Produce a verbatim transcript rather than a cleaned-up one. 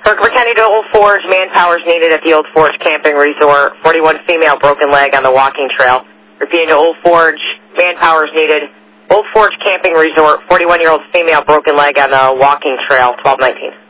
Kirkland County to Old Forge, manpower is needed at the Old Forge Camping Resort. forty-one female broken leg on the walking trail. Repeating to Old Forge, manpower is needed. Old Forge Camping Resort, forty-one-year-old female broken leg on the walking trail, twelve nineteen.